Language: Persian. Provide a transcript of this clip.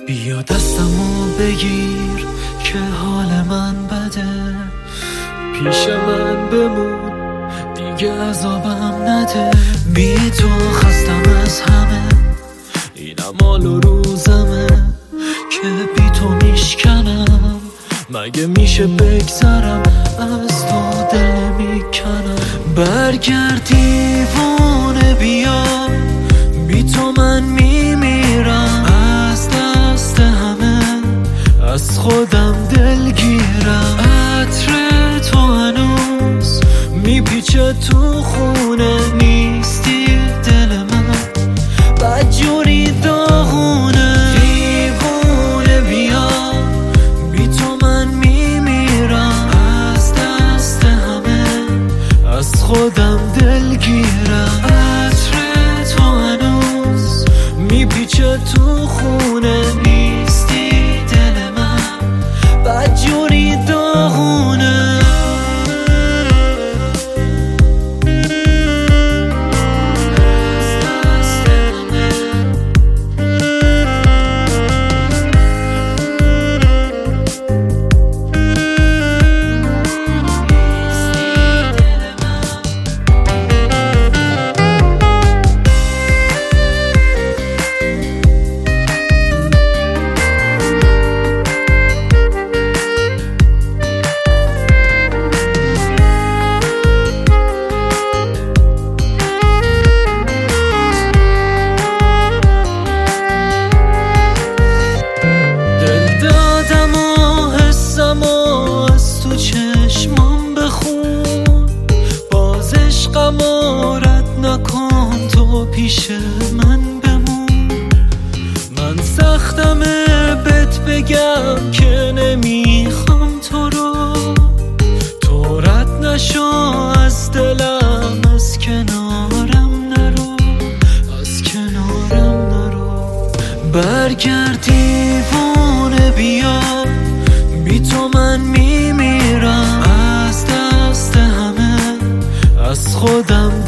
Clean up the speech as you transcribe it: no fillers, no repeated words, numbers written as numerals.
بیا دستمو بگیر که حال من بده، پیش من بمون دیگه عذابم نده. بی تو خستم از همه، اینم حال و روزمه که بی تو میشکنم. مگه میشه بگذرم از تو، دل میکنم. برگرد دیوانه بیا، بی تو من میمیرم. از دست همه از خودم دلگیرم. عطر تو هنوز میپیچه تو خونه، نیستی دل من بدجوری داغونه. دیوونه بیا، بی تو من میمیرم. از دست همه از خودم دلگیرم. عطر تو هنوز میپیچه تو خونه، نیستی دل من بدجوری داغونه. نکن تو پیش من بمون. من سختمه بهت بگم که نمیخوام تو رو. تو رد نشو از دلم، از کنارم نرو، از کنارم نرو. برگرد دیوانه بیا، بی تو من میمیرم. از دست همه از خودم